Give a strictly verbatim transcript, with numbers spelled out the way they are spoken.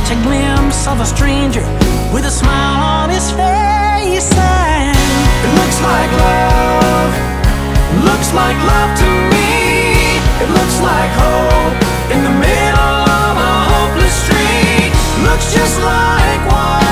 catch a glimpse of a stranger with a smile on his face, and it looks like love, looks like love to me. It looks like hope in the middle of a hopeless street. Looks just like one